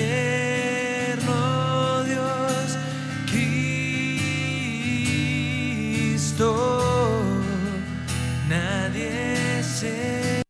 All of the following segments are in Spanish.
eterno Dios, Cristo, nadie se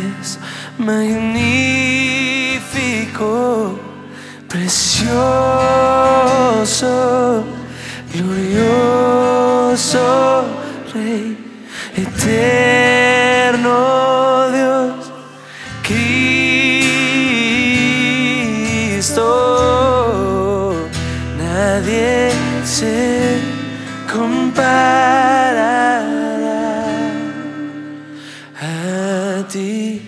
eres magnífico, precioso, glorioso, Rey, eterno Dios, Cristo. Nadie se comparará a ti.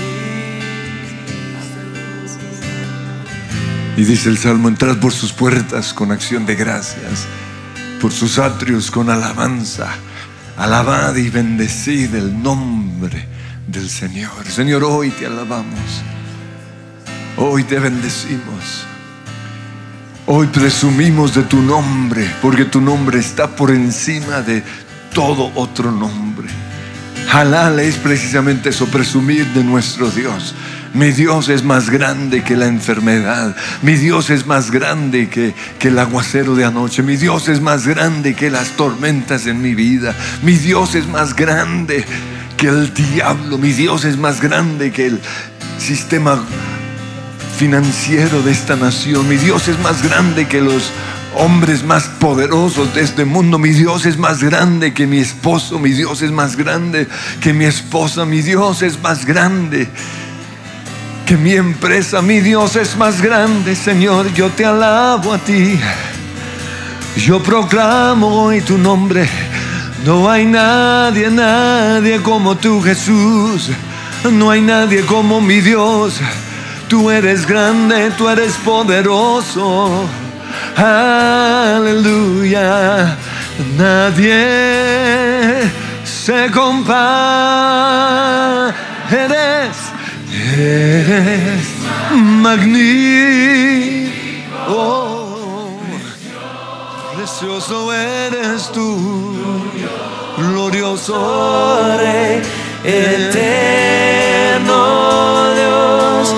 Y dice el Salmo: entrad por sus puertas con acción de gracias, por sus atrios con alabanza. Alabad y bendecid el nombre del Señor. Señor, hoy te alabamos, hoy te bendecimos, hoy presumimos de tu nombre, porque tu nombre está por encima de todo otro nombre. Halal es precisamente eso, presumir de nuestro Dios. Mi Dios es más grande que la enfermedad. Mi Dios es más grande que el aguacero de anoche. Mi Dios es más grande que las tormentas en mi vida. Mi Dios es más grande que el diablo. Mi Dios es más grande que el sistema financiero de esta nación. Mi Dios es más grande que los hombres más poderosos de este mundo. Mi Dios es más grande que mi esposo. Mi Dios es más grande que mi esposa. Mi Dios es más grande que mi empresa. Mi Dios es más grande. Señor, yo te alabo a ti. Yo proclamo hoy tu nombre. No hay nadie, nadie como tú, Jesús. No hay nadie como mi Dios. Tú eres grande, tú eres poderoso. Aleluya. Nadie se compara. Eres magnífico. Oh, precioso eres tú. Glorioso Rey, eterno Dios,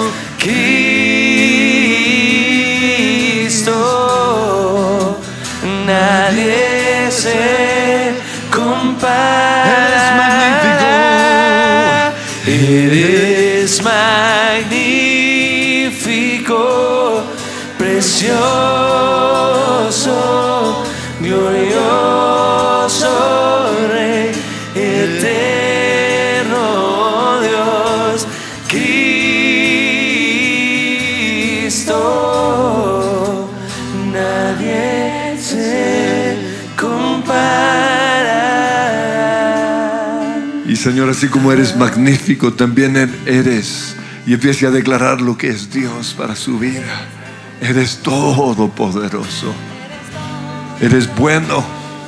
Cristo. Nadie se compara. Eres magnífico, precioso, glorioso, Rey, eterno Dios, Cristo. Nadie se compara. Y Señor, así como eres magnífico, también eres, y empiece a declarar lo que es Dios para su vida. Eres todopoderoso. Eres bueno.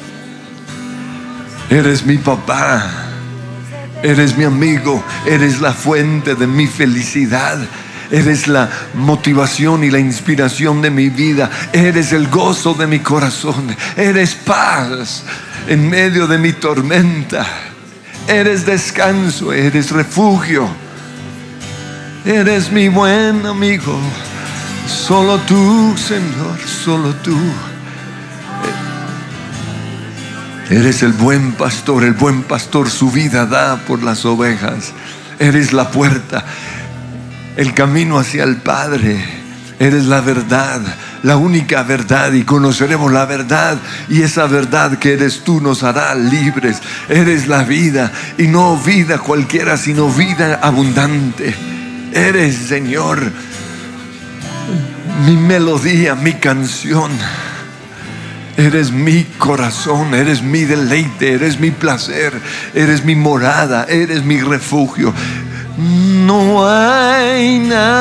Eres mi papá. Eres mi amigo. Eres la fuente de mi felicidad. Eres la motivación y la inspiración de mi vida. Eres el gozo de mi corazón. Eres paz en medio de mi tormenta. Eres descanso, eres refugio. Eres mi buen amigo. Solo tú, Señor, solo tú. Eres el buen pastor su vida da por las ovejas. Eres la puerta, el camino hacia el Padre. Eres la verdad, la única verdad, y conoceremos la verdad, y esa verdad que eres tú nos hará libres. Eres la vida, y no vida cualquiera, sino vida abundante. Eres, Señor, mi melodía, mi canción. Eres mi corazón, eres mi deleite, eres mi placer, eres mi morada, eres mi refugio. No hay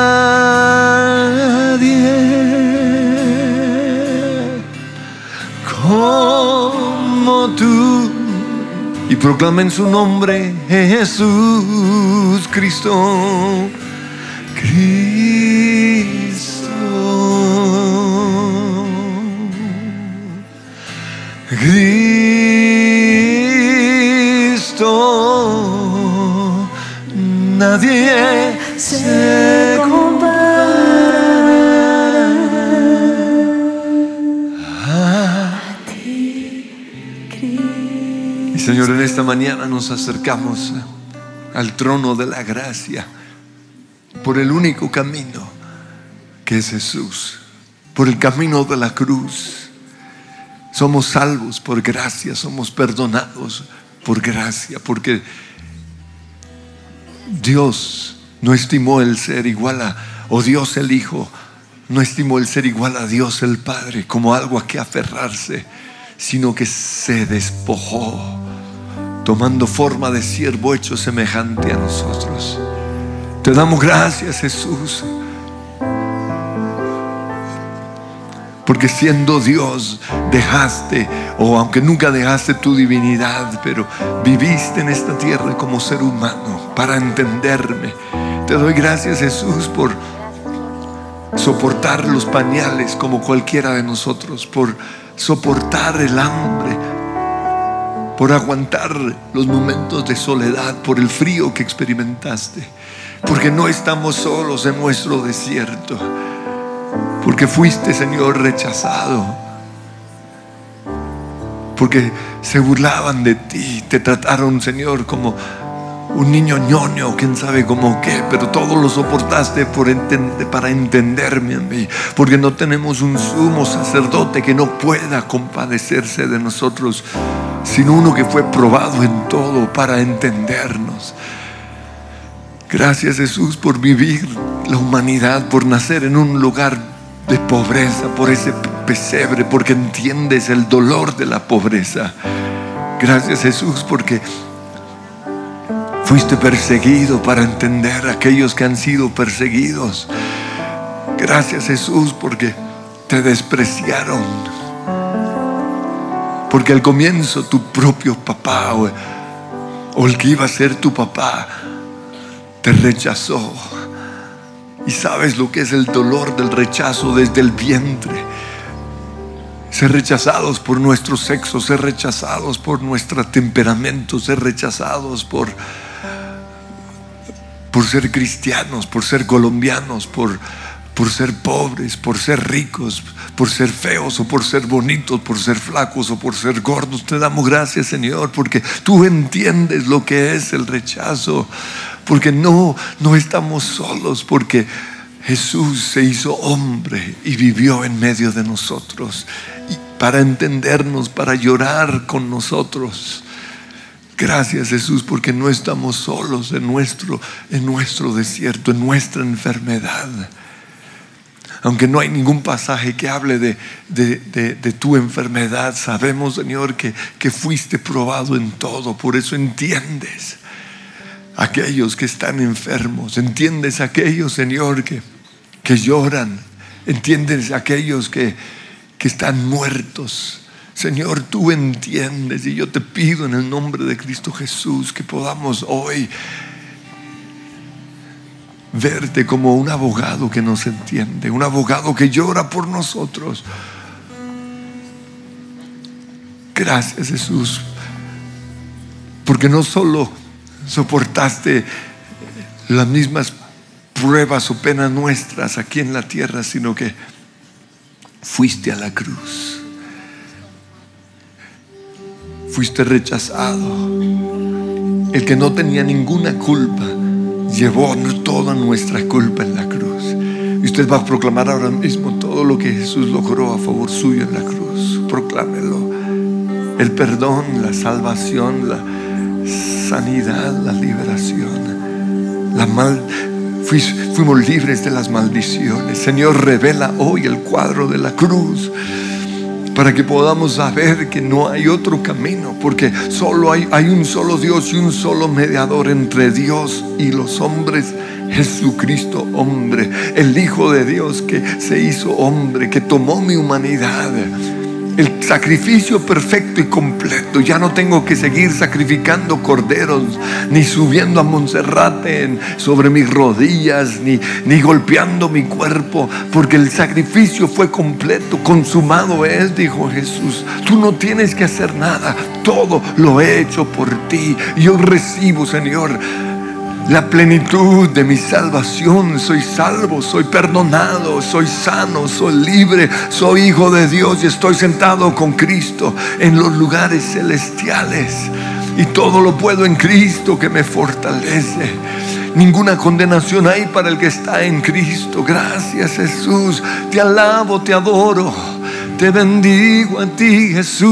nadie como tú. Y proclamen su nombre, Jesús Cristo. Cristo, nadie se compara a ti, Cristo. Y Señor, en esta mañana nos acercamos al trono de la gracia por el único camino que es Jesús, por el camino de la cruz. Somos salvos por gracia, somos perdonados por gracia, porque Dios no estimó el ser igual o Dios el Hijo no estimó el ser igual a Dios el Padre como algo a que aferrarse, sino que se despojó, tomando forma de siervo hecho semejante a nosotros. Te damos gracias, Jesús, porque siendo Dios dejaste, o aunque nunca dejaste tu divinidad, pero viviste en esta tierra como ser humano para entenderme. Te doy gracias, Jesús, por soportar los pañales como cualquiera de nosotros, por soportar el hambre, por aguantar los momentos de soledad, por el frío que experimentaste, porque no estamos solos en nuestro desierto, porque fuiste, Señor, rechazado, porque se burlaban de ti, te trataron, Señor, como un niño ñoño, quién sabe cómo qué, pero todo lo soportaste para entenderme a mí, porque no tenemos un sumo sacerdote que no pueda compadecerse de nosotros, sino uno que fue probado en todo para entendernos. Gracias, Jesús, por vivir la humanidad, por nacer en un lugar de pobreza, por ese pesebre, porque entiendes el dolor de la pobreza. Gracias, Jesús, porque fuiste perseguido para entender a aquellos que han sido perseguidos. Gracias, Jesús, porque te despreciaron, porque al comienzo tu propio papá o el que iba a ser tu papá te rechazó. Y sabes lo que es el dolor del rechazo desde el vientre. Ser rechazados por nuestro sexo, ser rechazados por nuestro temperamento, ser rechazados por ser cristianos, por ser colombianos, por ser pobres, por ser ricos, por ser feos o por ser bonitos, por ser flacos o por ser gordos. Te damos gracias, Señor, porque tú entiendes lo que es el rechazo, porque no estamos solos, porque Jesús se hizo hombre y vivió en medio de nosotros, y para entendernos, para llorar con nosotros. Gracias, Jesús, porque no estamos solos en nuestro desierto, en nuestra enfermedad. Aunque no hay ningún pasaje que hable de tu enfermedad, sabemos, Señor, que fuiste probado en todo. Por eso entiendes a aquellos que están enfermos, entiendes a aquellos, Señor, que lloran, entiendes a aquellos que están muertos. Señor, tú entiendes, y yo te pido en el nombre de Cristo Jesús que podamos hoy verte como un abogado que nos entiende, un abogado que llora por nosotros. Gracias, Jesús, porque no solo soportaste las mismas pruebas o penas nuestras aquí en la tierra, sino que fuiste a la cruz. Fuiste rechazado. El que no tenía ninguna culpa llevó toda nuestra culpa en la cruz. Y usted va a proclamar ahora mismo todo lo que Jesús logró a favor suyo en la cruz. Proclámelo. El perdón, la salvación, la sanidad, la liberación. Fuimos libres de las maldiciones. Señor, revela hoy el cuadro de la cruz, para que podamos saber que no hay otro camino, porque solo hay un solo Dios y un solo mediador entre Dios y los hombres, Jesucristo hombre, el Hijo de Dios que se hizo hombre, que tomó mi humanidad. El sacrificio perfecto y completo. Ya no tengo que seguir sacrificando corderos, ni subiendo a Monserrate sobre mis rodillas, ni golpeando mi cuerpo, porque el sacrificio fue completo. Consumado es, dijo Jesús. Tú no tienes que hacer nada, todo lo he hecho por ti. Yo recibo, Señor, la plenitud de mi salvación. Soy salvo, soy perdonado, soy sano, soy libre, soy hijo de Dios y estoy sentado con Cristo en los lugares celestiales. y todo lo puedo en Cristo que me fortalece. Ninguna condenación hay para el que está en Cristo. Gracias, Jesús. Te alabo, te adoro, te bendigo a ti,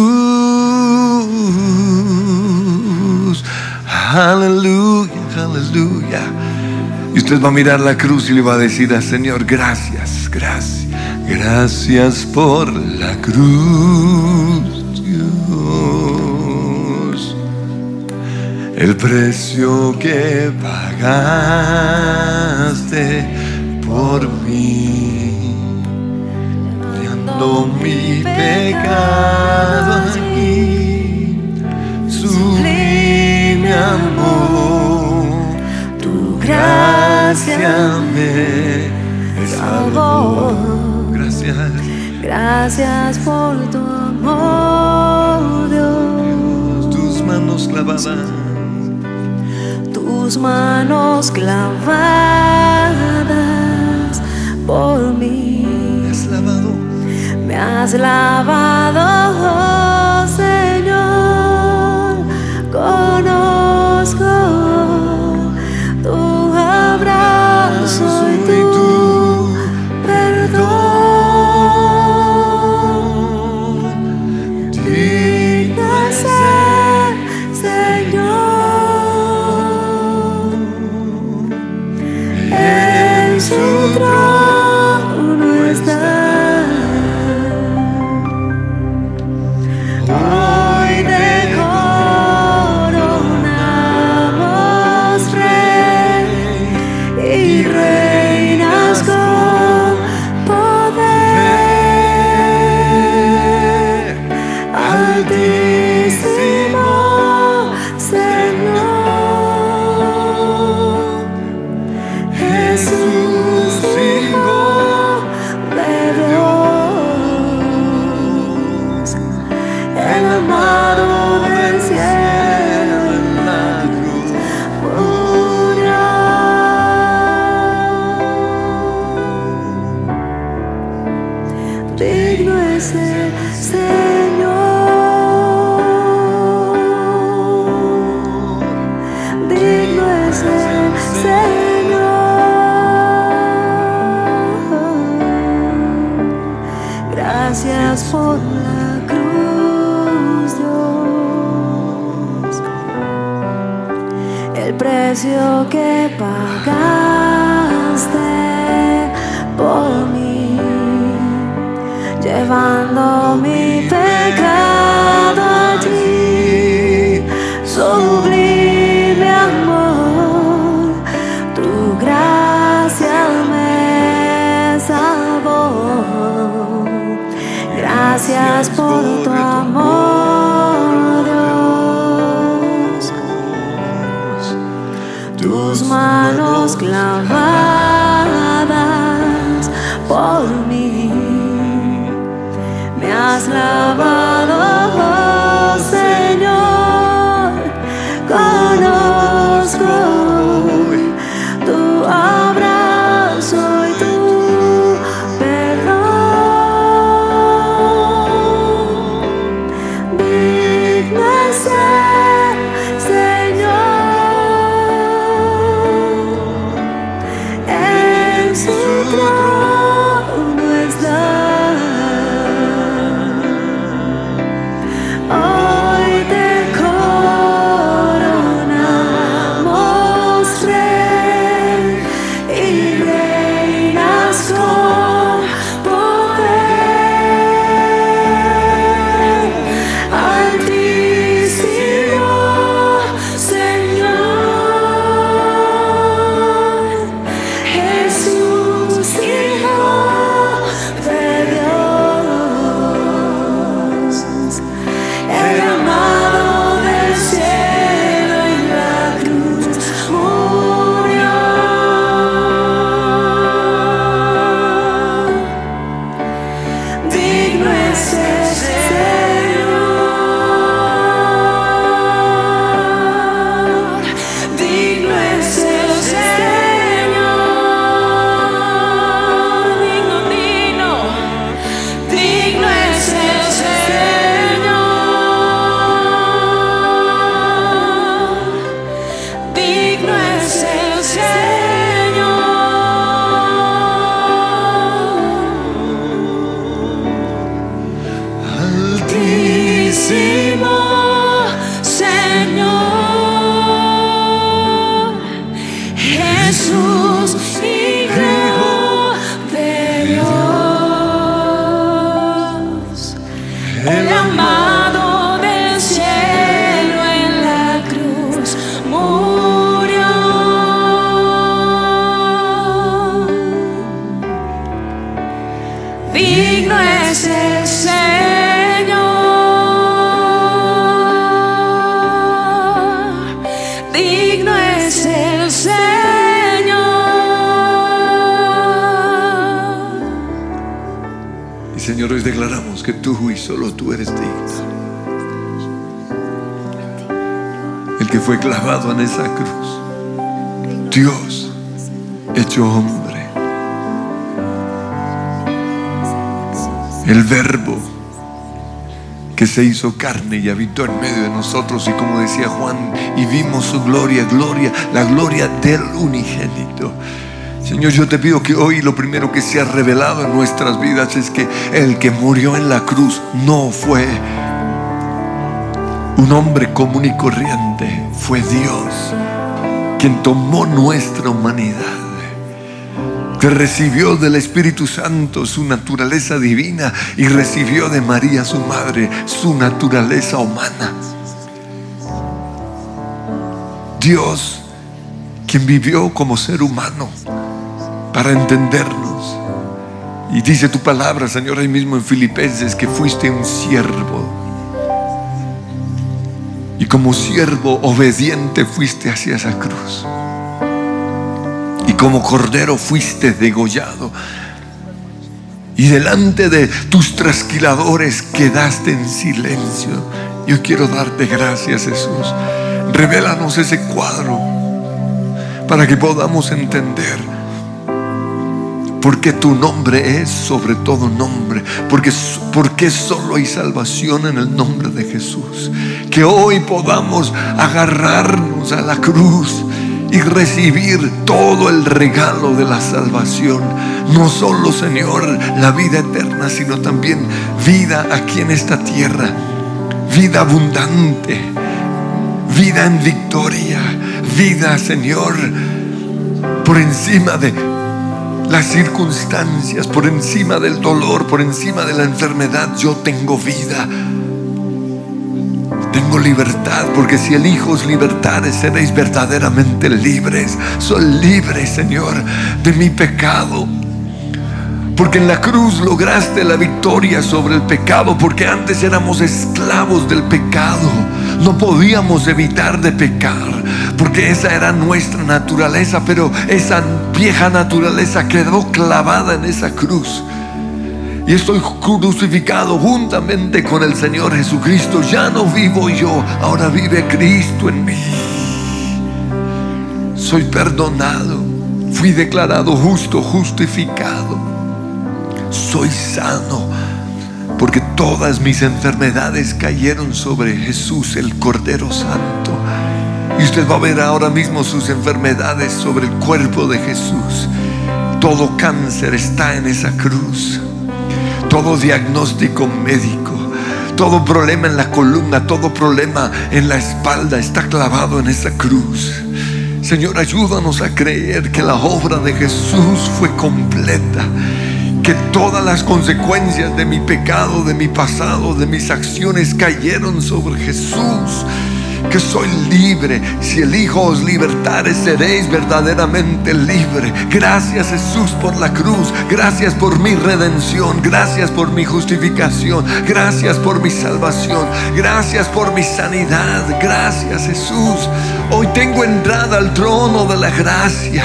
Jesús. Aleluya, aleluya. Y usted va a mirar la cruz y le va a decir al Señor: gracias, gracias, gracias por la cruz, Dios. El precio que pagaste por mí, llevando mi pecado aquí, sublime amor, tu gracia me salvó. Gracias, gracias por tu amor, Dios. Tus manos clavadas, tus manos clavadas por mí. me has lavado, Señor. Conozco tu abrazo y tu perdón. Digno es ser, Señor, en su trono está. Hoy te coronamos Rey y reinas con poder. Altísimo Señor, Jesús, Hijo de Dios, el amado del cielo en la cruz murió. Digno es el Señor, digno es el Señor. Gracias por la cruz, Dios, el precio que pagaste por mí, llevando mi pecado allí. Sublime amor, tu gracia me salvó. Gracias por tu amor, Dios. Tus manos clavadas por mí, me has lavado, Señor. Conozco tu abrazo y tu perdón. Digno es ser, Señor, en su trono está. Hoy te coronamos Rey y reinas con poder. Altísimo Señor, Jesús, Hijo Hijo de Dios, el amado del cielo en la cruz murió. Digno es el Señor, digno es el Señor. Y Señor, hoy declaramos que tú y solo tú eres digno. El que fue clavado en esa cruz, Dios hecho hombre, el Verbo que se hizo carne y habitó en medio de nosotros, y como decía Juan, y vimos su gloria, la gloria del unigénito. Señor, yo te pido que hoy lo primero que se ha revelado en nuestras vidas es que el que murió en la cruz no fue un hombre común y corriente, fue Dios quien tomó nuestra humanidad, que recibió del Espíritu Santo su naturaleza divina y recibió de María su madre su naturaleza humana. Dios quien vivió como ser humano para entendernos. Y dice tu palabra, Señor, ahí mismo en Filipenses, que fuiste un siervo, y como siervo obediente fuiste hacia esa cruz, y como cordero fuiste degollado, y delante de tus trasquiladores quedaste en silencio. Yo quiero darte gracias, Jesús. Revélanos ese cuadro para que podamos entender porque tu nombre es sobre todo nombre, porque solo hay salvación en el nombre de Jesús. Que hoy podamos agarrarnos a la cruz y recibir todo el regalo de la salvación. No solo, Señor, la vida eterna, sino también vida aquí en esta tierra, vida abundante, vida en victoria, vida, Señor, por encima de las circunstancias, por encima del dolor, por encima de la enfermedad. Yo tengo vida, tengo libertad, porque si elijo libertades, seréis verdaderamente libres. Soy libre, Señor, de mi pecado, porque en la cruz lograste la victoria sobre el pecado. Porque antes éramos esclavos del pecado, no podíamos evitar de pecar, porque esa era nuestra naturaleza. Pero esa vieja naturaleza quedó clavada en esa cruz, y estoy crucificado juntamente con el Señor Jesucristo. Ya no vivo yo, ahora vive Cristo en mí. Soy perdonado, fui declarado justo, justificado. Soy sano, porque todas mis enfermedades cayeron sobre Jesús, el Cordero Santo. Y usted va a ver ahora mismo sus enfermedades sobre el cuerpo de Jesús. Todo cáncer está en esa cruz, todo diagnóstico médico, todo problema en la columna, todo problema en la espalda está clavado en esa cruz. Señor, ayúdanos a creer que la obra de Jesús fue completa, que todas las consecuencias de mi pecado, de mi pasado, de mis acciones cayeron sobre Jesús, que soy libre. Si elijo os libertares, seréis verdaderamente libre. Gracias, Jesús, por la cruz. Gracias por mi redención. Gracias por mi justificación. Gracias por mi salvación. Gracias por mi sanidad. Gracias, Jesús. Hoy tengo entrada al trono de la gracia,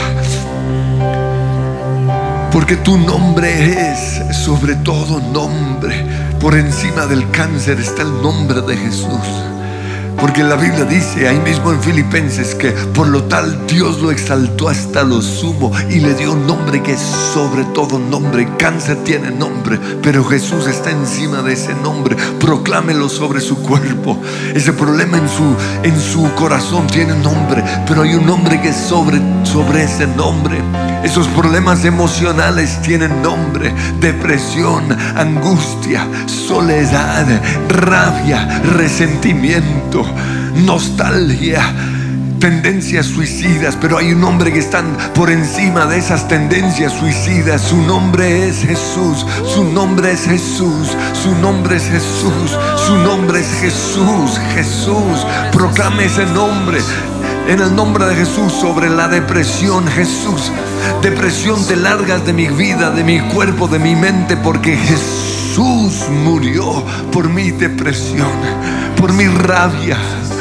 porque tu nombre es sobre todo nombre. Por encima del cáncer está el nombre de Jesús. Porque la Biblia dice ahí mismo en Filipenses que por lo tal Dios lo exaltó hasta lo sumo y le dio un nombre que es sobre todo nombre. Cáncer tiene nombre, pero Jesús está encima de ese nombre. Proclámelo sobre su cuerpo. Ese problema en su corazón tiene nombre, pero hay un nombre que es sobre ese nombre. Esos problemas emocionales tienen nombre: depresión, angustia, soledad, rabia, resentimiento, nostalgia. tendencias suicidas, pero hay un hombre que está por encima de esas tendencias suicidas. Su nombre es Jesús, su nombre es Jesús, su nombre es Jesús, su nombre es Jesús. Jesús, proclame ese nombre. En el nombre de Jesús sobre la depresión. Jesús, depresión te largas de mi vida, de mi cuerpo, de mi mente, porque Jesús murió por mi depresión, por mi rabia.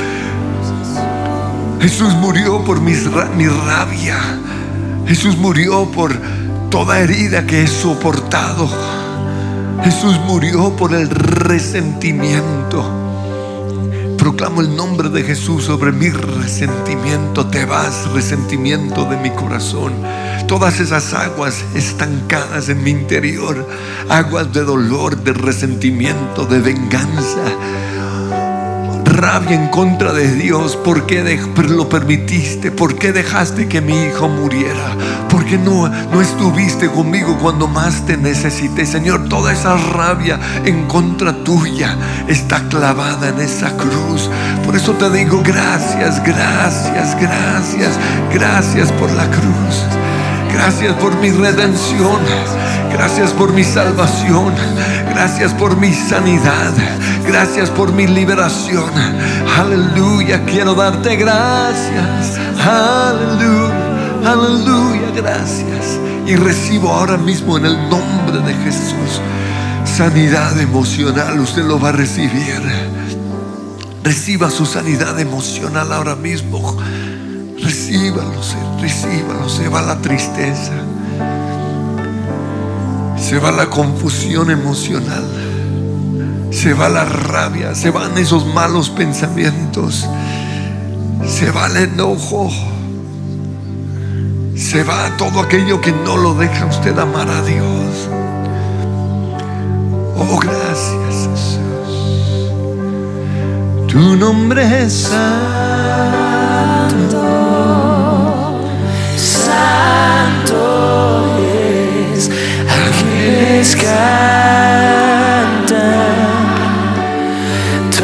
Jesús murió por mi rabia. Jesús murió por toda herida que he soportado. Jesús murió por el resentimiento. Proclamo el nombre de Jesús sobre mi resentimiento. Te vas, resentimiento de mi corazón. Todas esas aguas estancadas en mi interior, aguas de dolor, de resentimiento, de venganza, rabia en contra de Dios. ¿Por qué lo permitiste? ¿Por qué dejaste que mi hijo muriera? ¿Por qué no estuviste conmigo cuando más te necesité? Señor, toda esa rabia en contra tuya está clavada en esa cruz. Por eso te digo gracias, gracias, gracias, gracias por la cruz. Gracias por mi redención. Gracias por mi salvación. Gracias por mi sanidad. Gracias por mi liberación. Aleluya, quiero darte gracias. Aleluya, aleluya, gracias. Y recibo ahora mismo en el nombre de Jesús sanidad emocional. Usted lo va a recibir. Reciba su sanidad emocional ahora mismo. Recíbalo, recíbalo. Se va la tristeza, se va la confusión emocional, se va la rabia, se van esos malos pensamientos, se va el enojo, se va todo aquello que no lo deja usted amar a Dios. Oh, gracias, Jesús. Tu nombre es santo. Santo es, ángeles cantan, tú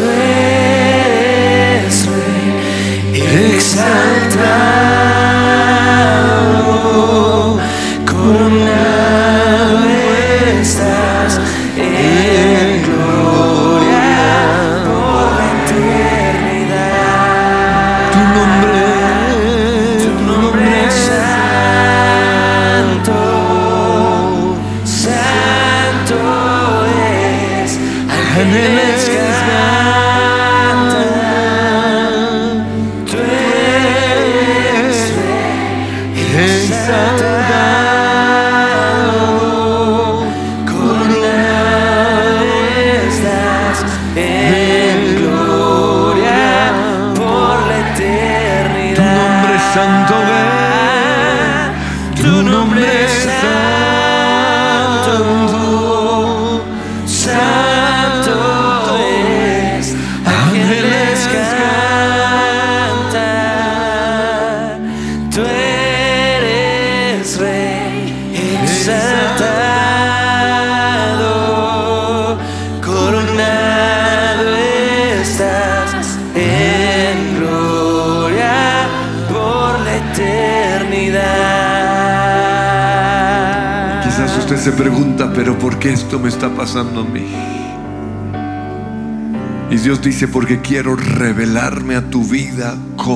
eres Rey exaltado, coronado estás en gloria por la eternidad. Tu nombre es ángeles cantan, tú eres Rey exaltado, coronado estás en gloria por la eternidad. tu nombre es santo, tu nombre es santo, santo es, ángeles cantan, tú eres Rey exaltado, coronado estás en gloria por la eternidad. Quizás usted se pregunta, pero ¿por qué esto me está pasando a mí? Y Dios dice, porque quiero revelarme a tu vida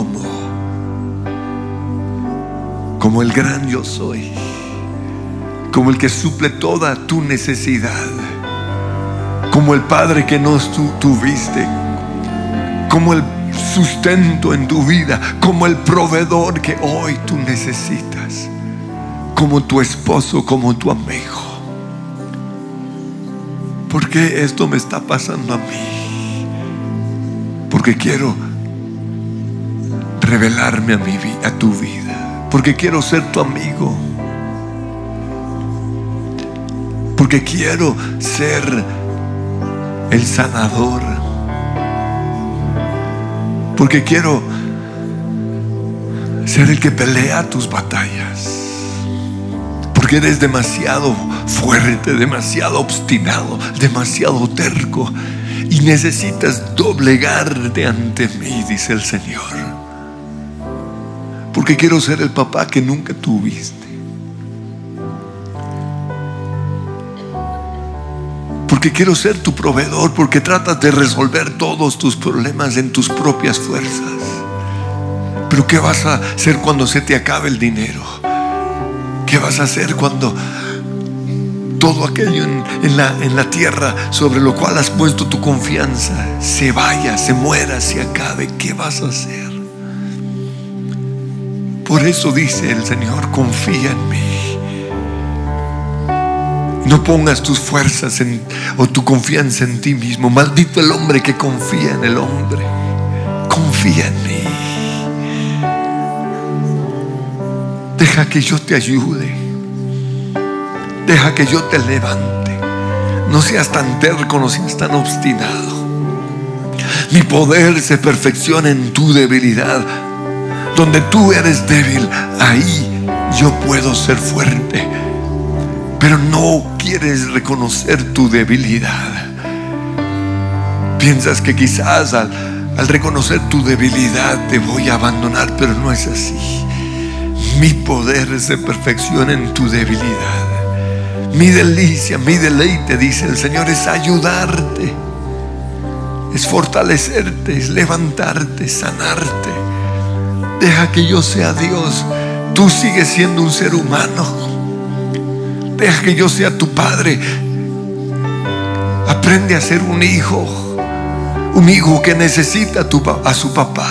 como el gran yo soy, como el que suple toda tu necesidad, como el Padre que no tuviste, como el sustento en tu vida, como el proveedor que hoy tú necesitas, como tu esposo, como tu amigo. ¿Por qué esto me está pasando a mí? Porque quiero revelarme a tu vida, porque quiero ser tu amigo, porque quiero ser el sanador, porque quiero ser el que pelea tus batallas, porque eres demasiado fuerte, demasiado obstinado, demasiado terco, y necesitas doblegarte ante mí, dice el Señor. porque quiero ser el papá que nunca tuviste. Porque quiero ser tu proveedor, porque tratas de resolver todos tus problemas en tus propias fuerzas. Pero ¿qué vas a hacer cuando se te acabe el dinero? ¿Qué vas a hacer cuando todo aquello en la tierra sobre lo cual has puesto tu confianza se vaya, se muera, se acabe? ¿Qué vas a hacer? Por eso dice el Señor: confía en mí. No pongas tus fuerzas o tu confianza en ti mismo. Maldito el hombre que confía en el hombre. Confía en mí. Deja que yo te ayude. Deja que yo te levante. No seas tan terco, no seas tan obstinado. Mi poder se perfecciona en tu debilidad. Donde tú eres débil, ahí yo puedo ser fuerte. Pero no quieres reconocer tu debilidad. Piensas que quizás al reconocer tu debilidad te voy a abandonar, pero no es así. Mi poder se perfecciona en tu debilidad. Mi delicia, mi deleite, dice el Señor, es ayudarte, es fortalecerte, es levantarte, sanarte. Deja que yo sea Dios. Tú sigues siendo un ser humano. Deja que yo sea tu padre. Aprende a ser un hijo que necesita a su papá.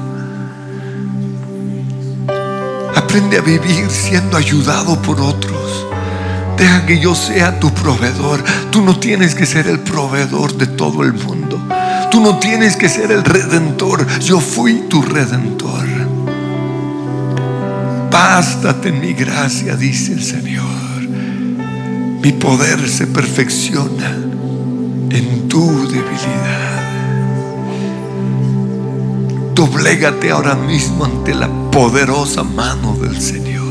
Aprende a vivir siendo ayudado por otros. Deja que yo sea tu proveedor. Tú no tienes que ser el proveedor de todo el mundo. Tú no tienes que ser el redentor. Yo fui tu redentor. Bástate en mi gracia, dice el Señor. Mi poder se perfecciona en tu debilidad. Doblégate ahora mismo ante la poderosa mano del Señor.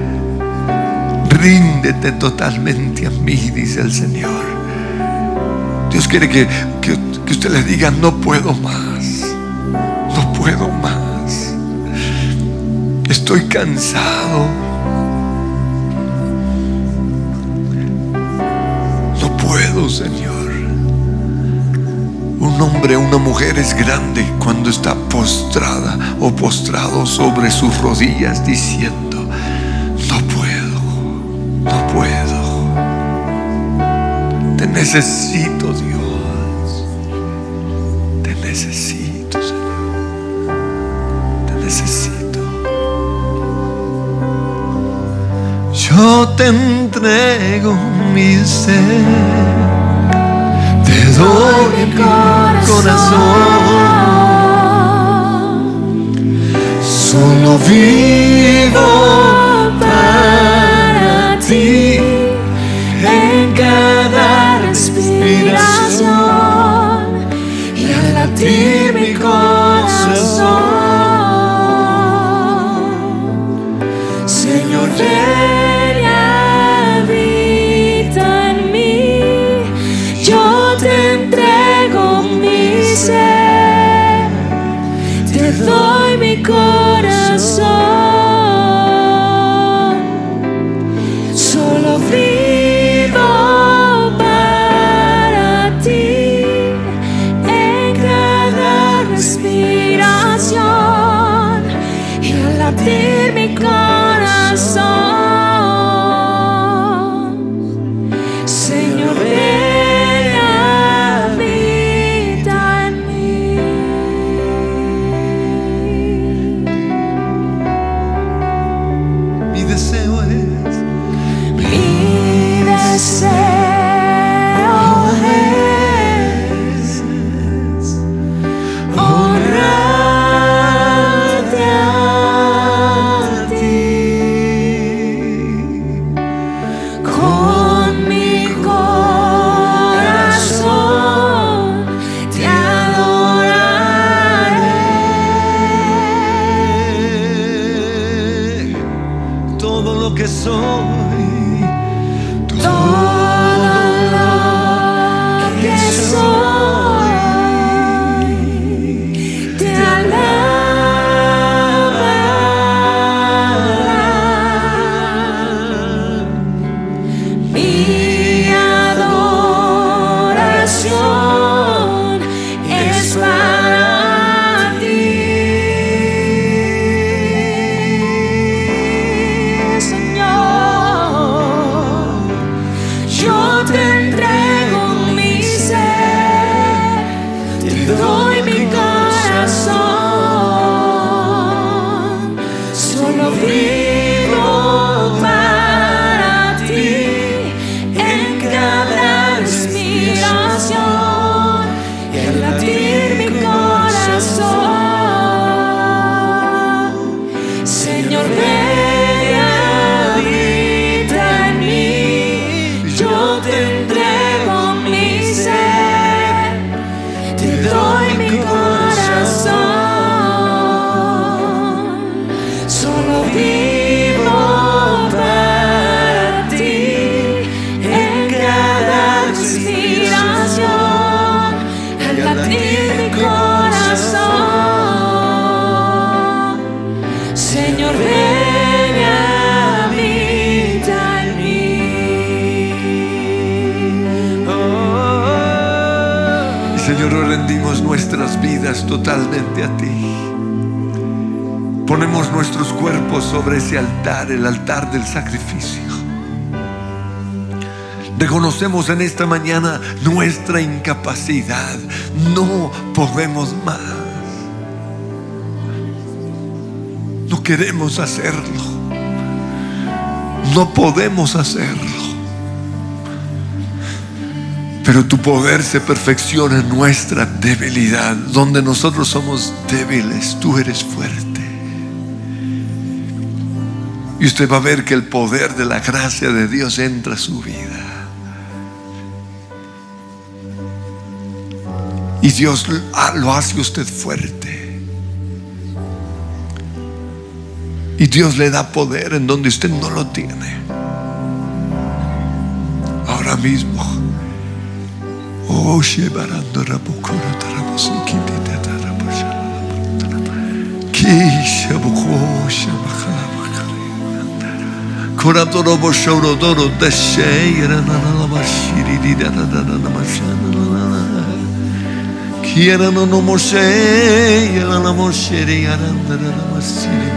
Ríndete totalmente a mí, dice el Señor. Dios quiere que usted le diga: no puedo más. No puedo más. Estoy cansado. No puedo, Señor. Un hombre o una mujer es grande cuando está postrada o postrado sobre sus rodillas diciendo: no puedo, no puedo. Te necesito, Dios. Te necesito, Señor. Te necesito. Yo te entrego mi ser, te doy mi corazón. Solo vivo para ti en cada respiración y al latir mi corazón. Señor, te doy mi corazón. Solo vivo para ti en cada respiración y al latir mi corazón. Señor, Señor, hoy rendimos nuestras vidas totalmente a ti. Ponemos nuestros cuerpos sobre ese altar, el altar del sacrificio. Reconocemos en esta mañana nuestra incapacidad. No podemos más. No queremos hacerlo. No podemos hacerlo. Pero tu poder se perfecciona en nuestra debilidad. Donde nosotros somos débiles, tú eres fuerte. Y usted va a ver que el poder de la gracia de Dios entra a su vida. Y Dios lo hace usted fuerte. Y Dios le da poder en donde usted no lo tiene. Ahora mismo. Oh, Shebarando Rabukuro Tarabusikiti Tatarabushala. Kishabuko Shabakala. Koratorobo Shorodoro Dashay Ranamashiri Dadanamashanala. Kiarano no Moshe Yarana Moshe Yaranamasiri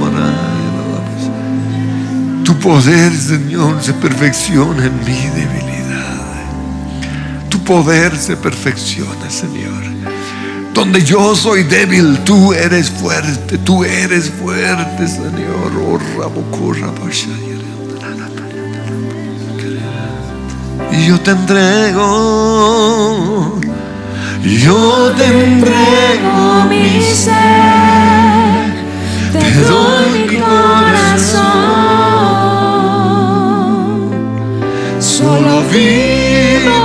Dadanamaraya. Tu poder, Señor, se perfecciona en mi debilidad. Tu poder se perfecciona, Señor. Donde yo soy débil, tú eres fuerte. Tú eres fuerte, Señor. Oh, y yo te entrego. Yo te entrego mi ser, te doy mi corazón. Solo vivo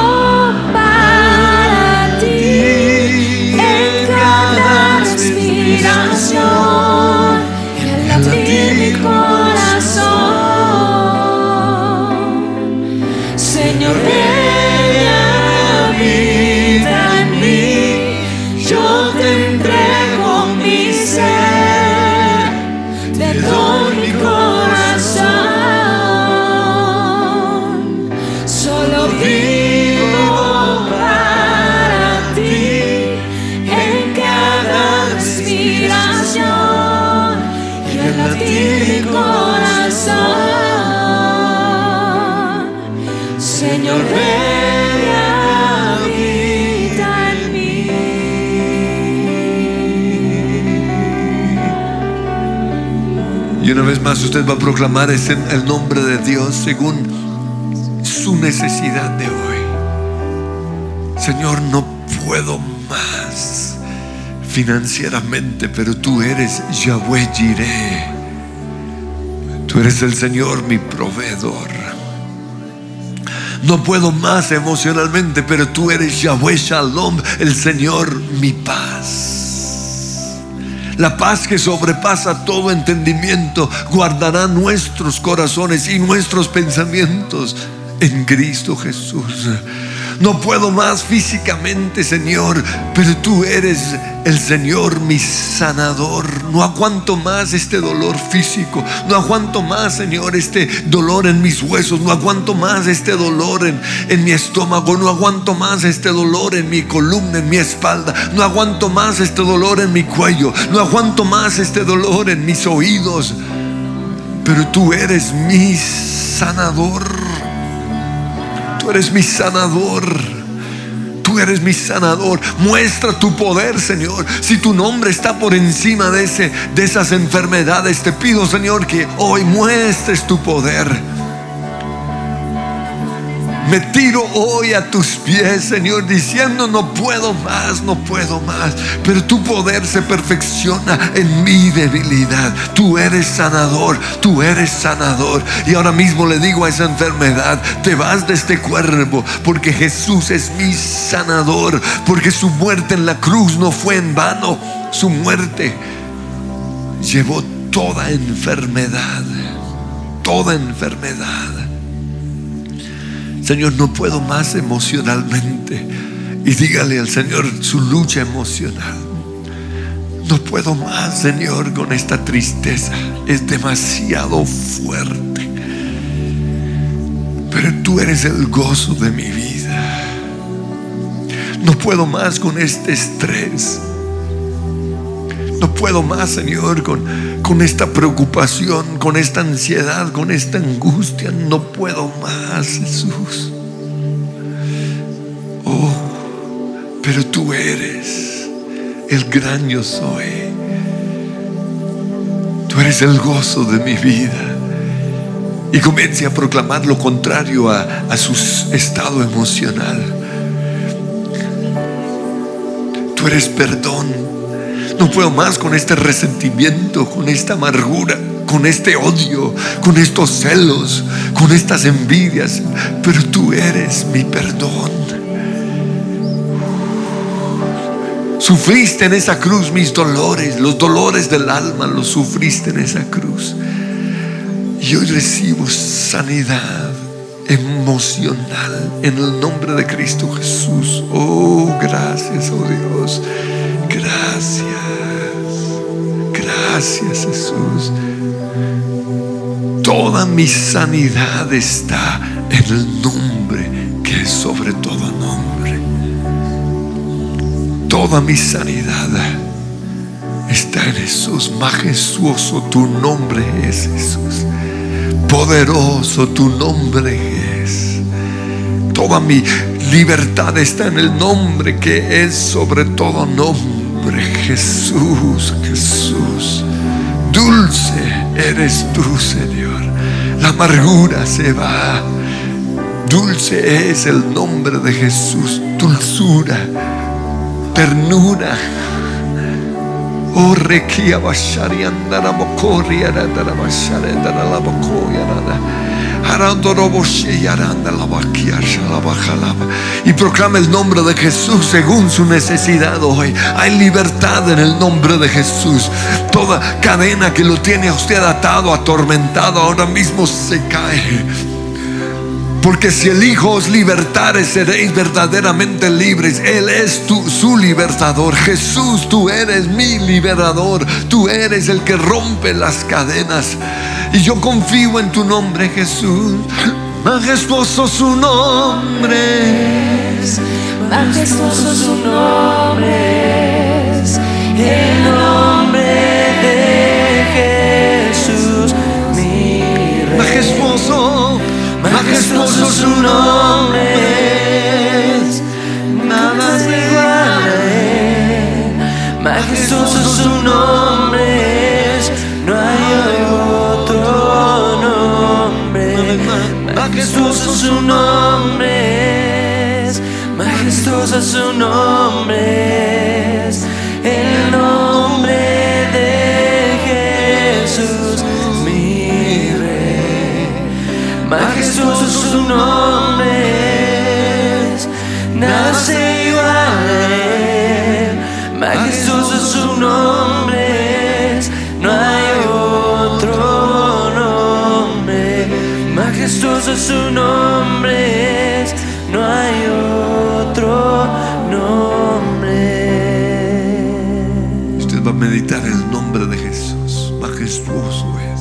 para ti, en cada respiración, en latir mi corazón. Señor, Señor, ven y habita en mí. Y una vez más usted va a proclamar el nombre de Dios según su necesidad de hoy. Señor, no puedo más financieramente, pero tú eres Yahweh Jireh. Tú eres el Señor, mi proveedor. No puedo más emocionalmente, pero tú eres Yahweh Shalom, el Señor, mi paz. La paz que sobrepasa todo entendimiento guardará nuestros corazones y nuestros pensamientos en Cristo Jesús. No puedo más físicamente, Señor, pero tú eres el Señor, mi sanador. No aguanto más este dolor físico. No aguanto más, Señor, este dolor en mis huesos. No aguanto más este dolor en mi estómago. No aguanto más este dolor en mi columna, en mi espalda. No aguanto más este dolor en mi cuello. No aguanto más este dolor en mis oídos. Pero tú eres mi sanador. Tú eres mi sanador. Tú eres mi sanador. Muestra tu poder, Señor. Si tu nombre está por encima de esas enfermedades, te pido, Señor, que hoy muestres tu poder. Me tiro hoy a tus pies, Señor, diciendo: no puedo más, no puedo más. Pero tu poder se perfecciona en mi debilidad. Tú eres sanador, tú eres sanador. Y ahora mismo le digo a esa enfermedad: te vas de este cuerpo, porque Jesús es mi sanador. Porque su muerte en la cruz no fue en vano. Su muerte llevó toda enfermedad. Toda enfermedad. Señor, no puedo más emocionalmente. Y dígale al Señor su lucha emocional. No puedo más, Señor, con esta tristeza. Es demasiado fuerte. Pero tú eres el gozo de mi vida. No puedo más con este estrés. No puedo más, Señor, con esta preocupación, con esta ansiedad, con esta angustia. No puedo más, Jesús. Oh, pero tú eres el gran yo soy. Tú eres el gozo de mi vida. Y comience a proclamar lo contrario a su estado emocional. Tú eres perdón. No puedo más con este resentimiento, con esta amargura, con este odio, con estos celos, con estas envidias. Pero tú eres mi perdón. Sufriste en esa cruz mis dolores, los dolores del alma los sufriste en esa cruz. Y hoy recibo sanidad emocional en el nombre de Cristo Jesús. Oh, gracias, oh Dios. Gracias. Gracias, Jesús. Toda mi sanidad está en el nombre que es sobre todo nombre. Toda mi sanidad está en Jesús. Majestuoso tu nombre es, Jesús. Poderoso tu nombre es. Toda mi libertad está en el nombre que es sobre todo nombre. Jesús, Jesús. Dulce eres tú, Señor. La amargura se va. Dulce es el nombre de Jesús. Dulzura, ternura. Oh, requia bashari andara bokori andara bashari andara la bokori andara harandoro boshi aranda la bakia shalabakhalaba. Y proclama el nombre de Jesús según su necesidad hoy. Hay libertad en el nombre de Jesús. Toda cadena que lo tiene a usted atado, atormentado, ahora mismo se cae. Porque si el Hijo os libertare, seréis verdaderamente libres. Él es su libertador. Jesús, tú eres mi liberador. Tú eres el que rompe las cadenas. Y yo confío en tu nombre, Jesús. Majestuoso su nombre es. Majestuoso su nombre es. El nombre de Jesús, mi Rey. Majestuoso. Majestuoso su nombre es, nada es igual a él. Majestuoso su nombre es, no hay otro nombre. Majestuoso su nombre es, majestuoso su nombre es, el nombre de Jesús, mi Rey. Majestuoso su nombre es, nada se iguala a él. Majestuoso su nombre es, no hay otro nombre. Majestuoso su nombre es, no hay otro nombre. Usted va a meditar en el nombre de Jesús. Majestuoso es.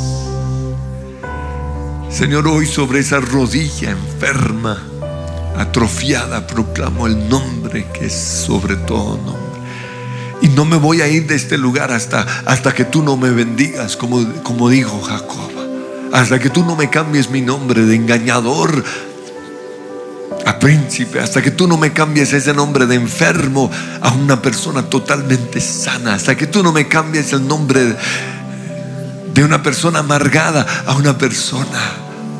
Señor, hoy sobre esa rodilla enferma, atrofiada, proclamo el nombre que es sobre todo nombre. Y no me voy a ir de este lugar hasta que tú no me bendigas, como dijo Jacob. Hasta que tú no me cambies mi nombre de engañador a príncipe. Hasta que tú no me cambies ese nombre de enfermo a una persona totalmente sana. Hasta que tú no me cambies el nombre de una persona amargada a una persona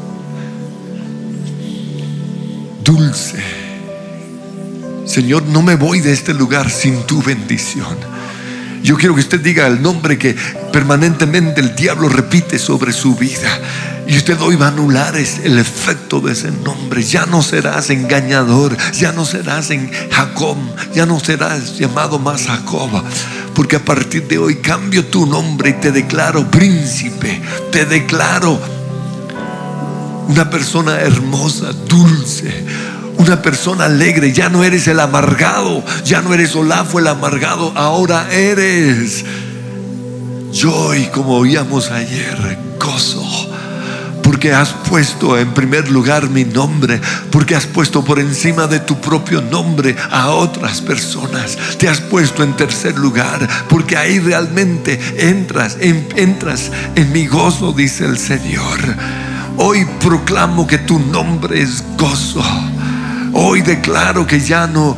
dulce. Señor, no me voy de este lugar sin tu bendición. Yo quiero que usted diga el nombre que permanentemente el diablo repite sobre su vida, y usted hoy va a anular el efecto de ese nombre. Ya no serás engañador, ya no serás en Jacob, ya no serás llamado más Jacob, porque a partir de hoy cambio tu nombre y te declaro príncipe, te declaro una persona hermosa, dulce, una persona alegre. Ya no eres el amargado, ya no eres Olafo el amargado, ahora eres Joy, como oíamos ayer, gozo. porque has puesto en primer lugar mi nombre, porque has puesto por encima de tu propio nombre a otras personas. Te has puesto en tercer lugar, porque ahí realmente entras en mi gozo, dice el Señor. Hoy proclamo que tu nombre es gozo. Hoy declaro que ya no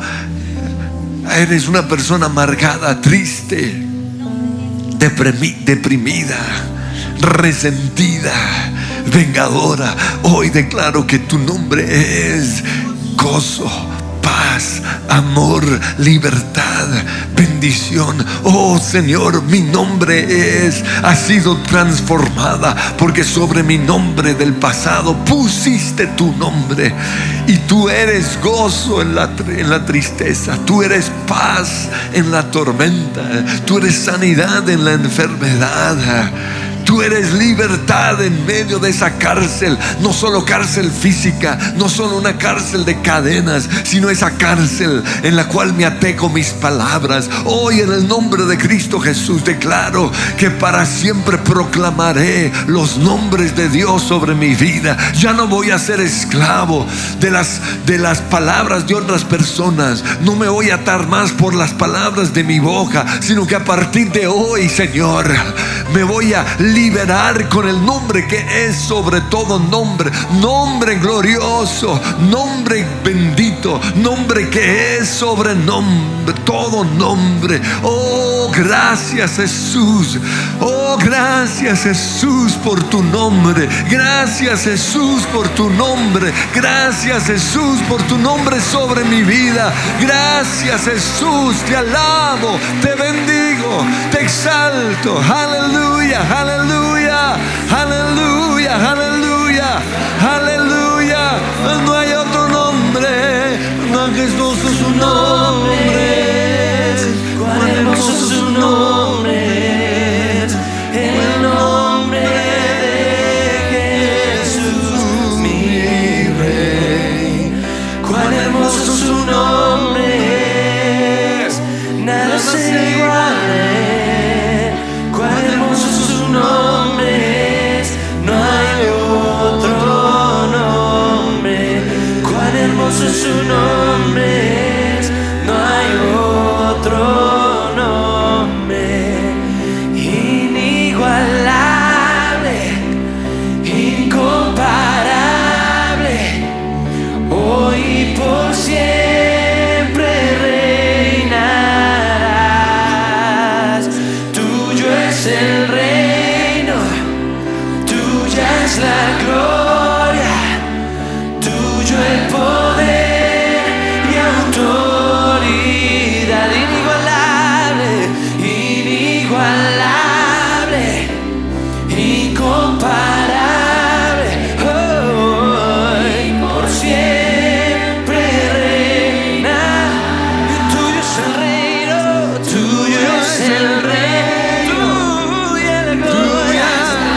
eres una persona amargada, triste, deprimida, resentida, vengadora. Hoy declaro que tu nombre es gozo, paz, amor, libertad, bendición. Oh Señor, mi nombre ha sido transformada, porque sobre mi nombre del pasado pusiste tu nombre. Y tú eres gozo en la tristeza, tú eres paz en la tormenta, tú eres sanidad en la enfermedad. Tú eres libertad en medio de esa cárcel. No solo cárcel física, no solo una cárcel de cadenas, sino esa cárcel en la cual me até con mis palabras. Hoy en el nombre de Cristo Jesús declaro que para siempre proclamaré los nombres de Dios sobre mi vida. Ya no voy a ser esclavo de las palabras de otras personas. No me voy a atar más por las palabras de mi boca, sino que a partir de hoy, Señor, me voy a liberar con el nombre que es sobre todo nombre, nombre glorioso, nombre bendito, nombre que es sobre nombre, todo nombre. Oh, gracias Jesús. Oh, gracias Jesús por tu nombre. Gracias Jesús por tu nombre. Gracias Jesús por tu nombre sobre mi vida. Gracias Jesús, te alabo, te bendigo, te exalto. Aleluya, aleluya, aleluya, aleluya, aleluya. No hay otro nombre más majestuoso su nombre, cuán hermoso su nombre, el nombre de Jesús mi Rey. Cuán hermoso su nombre, nada se iguale. Cuán hermoso su nombre, no hay otro nombre. Cuán hermoso su nombre, no hay otro nombre. Inigualable, incomparable, hoy y por siempre reinarás. Tuyo es el reino, tuya es la gloria, tuyo el poder y autoridad. Inigualable, inigualable, incomparable, hoy por siempre reina. Tuyo es el reino, tuyo es el reino, tuya la gloria,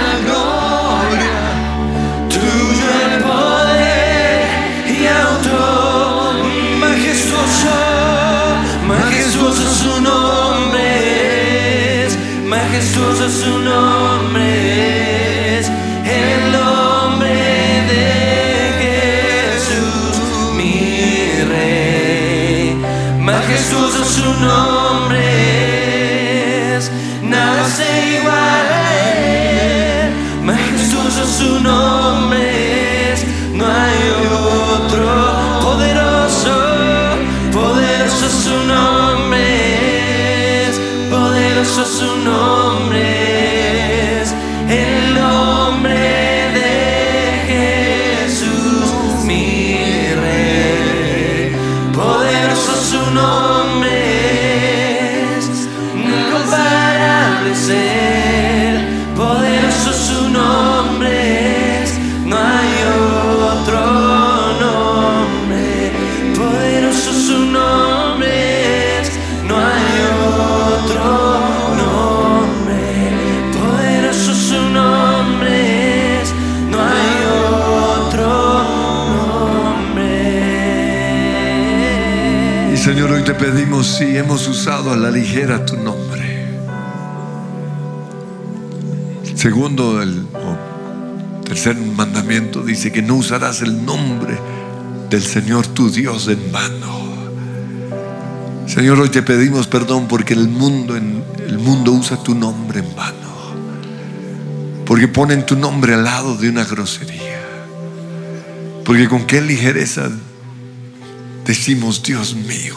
tuyo el poder y autor. Majestuoso, majestuoso su nombre es, majestuoso su nombre es, el nombre de Jesús mi Rey. Majestuoso su nombre es, nada se iguala a él. Majestuoso su nombre es, no hay otro. Poderoso, poderoso su nombre es, poderoso su nombre es, el nombre de Jesús mi Rey. Poderoso su nombre es, incomparable es él. Poderoso su nombre es, no hay otro nombre. Poderoso su nombre es, no hay otro nombre. Poderoso su nombre es, no hay otro nombre. Y Señor, hoy te pedimos si hemos usado a la ligera tu nombre. Segundo o tercer mandamiento dice que no usarás el nombre del Señor tu Dios en vano. Señor, hoy te pedimos perdón porque el mundo usa tu nombre en vano, porque ponen tu nombre al lado de una grosería, porque con qué ligereza decimos Dios mío.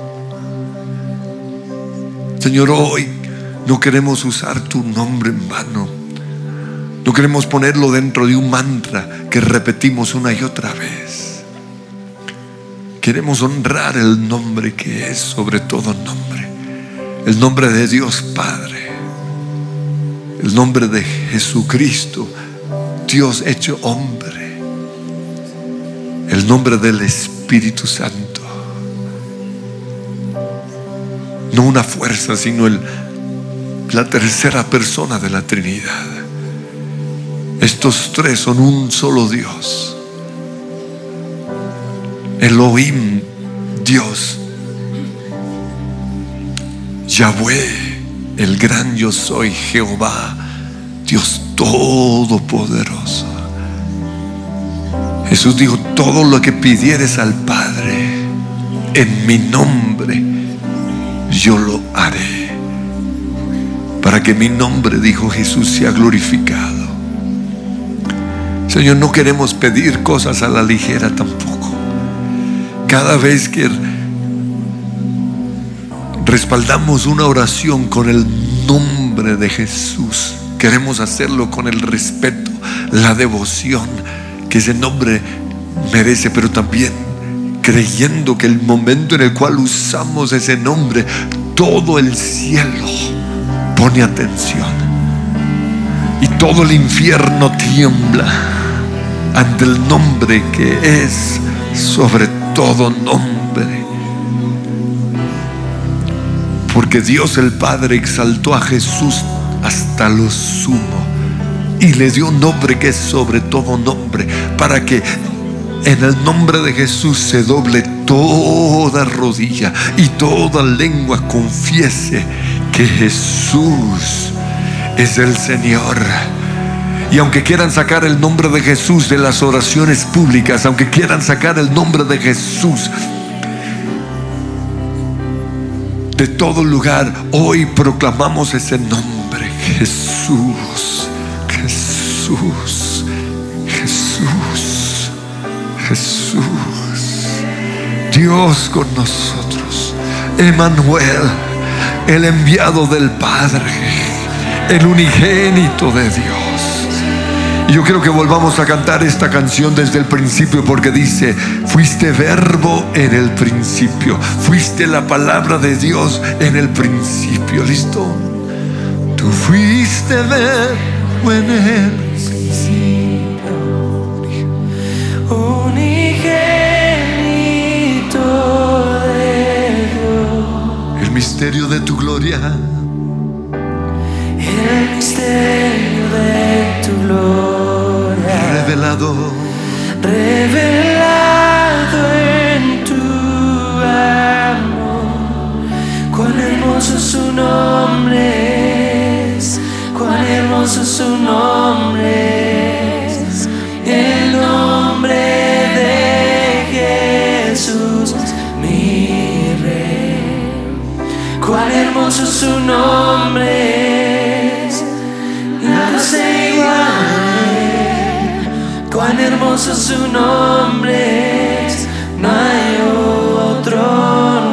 Señor, hoy no queremos usar tu nombre en vano. No queremos ponerlo dentro de un mantra que repetimos una y otra vez. Queremos honrar el nombre que es sobre todo nombre, el nombre de Dios Padre, el nombre de Jesucristo, Dios hecho hombre, el nombre del Espíritu Santo. No una fuerza, sino la tercera persona de la Trinidad. Estos tres son un solo Dios. Elohim, Dios. Yahweh, el gran yo soy. Jehová, Dios todopoderoso. Jesús dijo: todo lo que pidieres al Padre en mi nombre, yo lo haré, para que mi nombre, dijo Jesús, sea glorificado. Señor, no queremos pedir cosas a la ligera tampoco. Cada vez que respaldamos una oración con el nombre de Jesús, queremos hacerlo con el respeto, la devoción que ese nombre merece, pero también creyendo que el momento en el cual usamos ese nombre, todo el cielo pone atención y todo el infierno tiembla ante el nombre que es sobre todo nombre. Porque Dios el Padre exaltó a Jesús hasta lo sumo y le dio un nombre que es sobre todo nombre, para que en el nombre de Jesús se doble toda rodilla y toda lengua confiese que Jesús es el Señor. Y aunque quieran sacar el nombre de Jesús de las oraciones públicas, aunque quieran sacar el nombre de Jesús de todo lugar, hoy proclamamos ese nombre: Jesús, Jesús, Jesús, Jesús. Dios con nosotros, Emmanuel, el enviado del Padre, el unigénito de Dios. Y yo quiero que volvamos a cantar esta canción desde el principio, porque dice: fuiste verbo en el principio, fuiste la palabra de Dios en el principio. ¿Listo? Tú fuiste verbo en el principio, unigénito de Dios. El misterio de tu gloria, el misterio de tu gloria, revelado en tu amor. Cuán hermoso su nombre es, cuán hermoso su nombre es, el nombre de Jesús, mi Rey. Cuán hermoso su nombre es, nada se iguala. Cuán hermoso su nombre es, no hay otro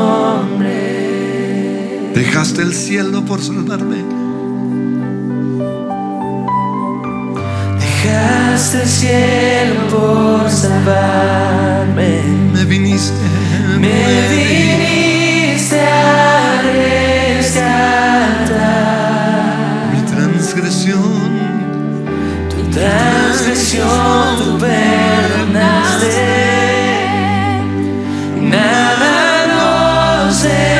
nombre. dejaste el cielo por salvarme, dejaste el cielo por salvarme, me viniste a rescatar. mi transgresión tú perdonaste. Nada nos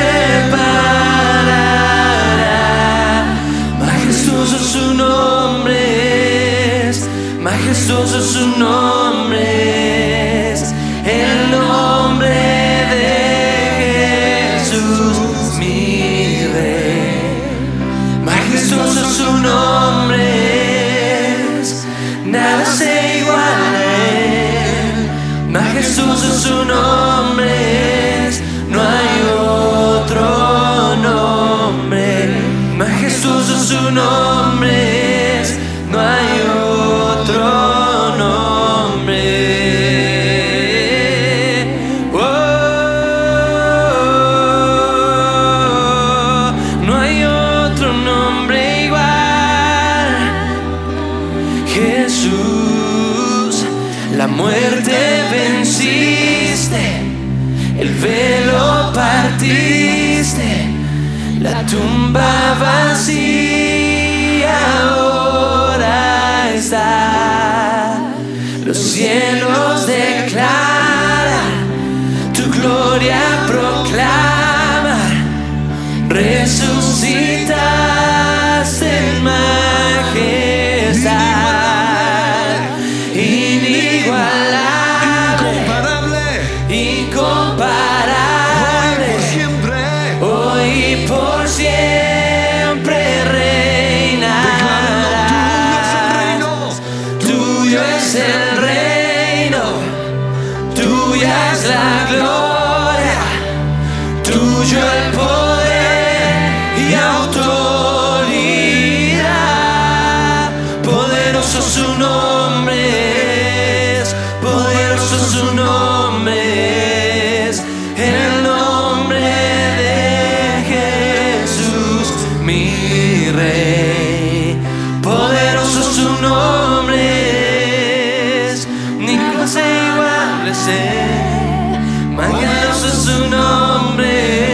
separará. Majestuoso su nombre es, majestuoso su nombre Majestuoso su nombre es, no hay otro nombre. Majestuoso su nombre es, no hay otro nombre. Oh, no hay otro nombre igual. Jesús, la muerte venciste, el velo partiste, la tumba vacía ahora está. Los cielos declaran, tu gloria proclaman, resucitaste en majestad, inigualable, incomparable, hoy y por siempre reinarás. Tuyo es el reino, tuya es la gloria, tuyo el poder y autoridad. Poderoso su nombre es, poderoso su nombre es, el nombre de Jesús, mi Rey. Poderoso su nombre es, ningún se igual es él. Majestuoso su nombre